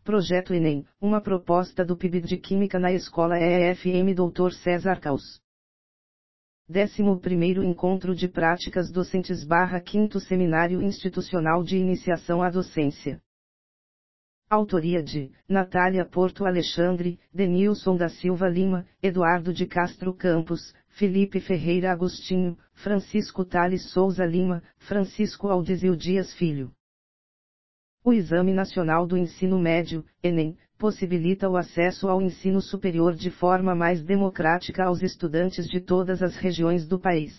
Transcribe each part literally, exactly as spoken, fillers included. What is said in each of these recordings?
Projeto Enem, uma proposta do P I B de Química na Escola E F M doutor César Caus. décimo primeiro Encontro de Práticas Docentes barra quinto Seminário Institucional de Iniciação à Docência. Autoria de Natália Porto Alexandre, Denilson da Silva Lima, Eduardo de Castro Campos, Felipe Ferreira Agostinho, Francisco Tales Souza Lima, Francisco Aldizio Dias Filho. O Exame Nacional do Ensino Médio, Enem, possibilita o acesso ao ensino superior de forma mais democrática aos estudantes de todas as regiões do país.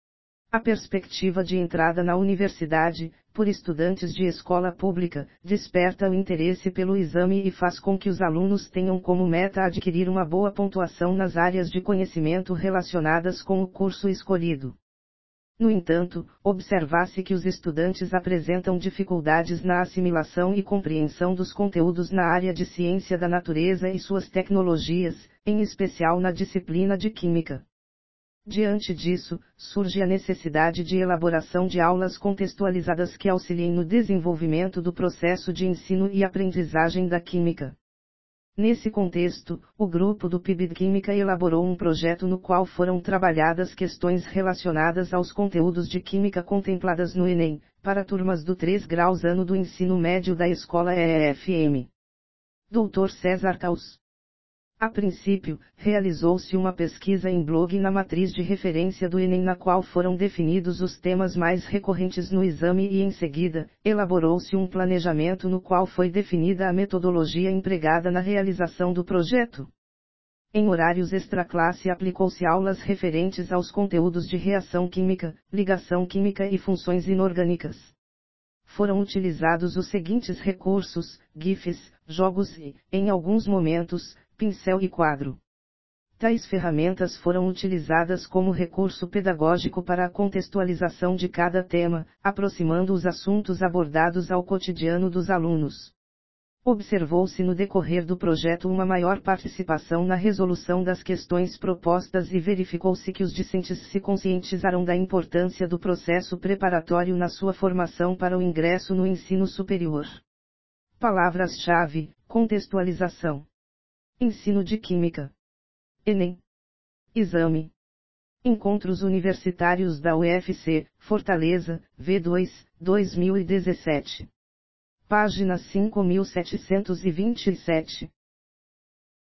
A perspectiva de entrada na universidade, por estudantes de escola pública, desperta o interesse pelo exame e faz com que os alunos tenham como meta adquirir uma boa pontuação nas áreas de conhecimento relacionadas com o curso escolhido. No entanto, observa-se que os estudantes apresentam dificuldades na assimilação e compreensão dos conteúdos na área de ciência da natureza e suas tecnologias, em especial na disciplina de Química. Diante disso, surge a necessidade de elaboração de aulas contextualizadas que auxiliem no desenvolvimento do processo de ensino e aprendizagem da Química. Nesse contexto, o grupo do P I B de Química elaborou um projeto no qual foram trabalhadas questões relacionadas aos conteúdos de Química contempladas no Enem, para turmas do três graus ano do ensino médio da Escola E F M. doutor César Caus. A princípio, realizou-se uma pesquisa em blog na matriz de referência do Enem na qual foram definidos os temas mais recorrentes no exame e em seguida, elaborou-se um planejamento no qual foi definida a metodologia empregada na realização do projeto. Em horários extraclasse aplicou-se aulas referentes aos conteúdos de reação química, ligação química e funções inorgânicas. Foram utilizados os seguintes recursos, GIFs, jogos e, em alguns momentos, pincel e quadro. Tais ferramentas foram utilizadas como recurso pedagógico para a contextualização de cada tema, aproximando os assuntos abordados ao cotidiano dos alunos. Observou-se no decorrer do projeto uma maior participação na resolução das questões propostas e verificou-se que os discentes se conscientizaram da importância do processo preparatório na sua formação para o ingresso no ensino superior. Palavras-chave: contextualização. Ensino de Química. Enem. Exame. Encontros Universitários da U F C, Fortaleza, V dois, dois mil e dezessete. Página cinco mil setecentos e vinte e sete.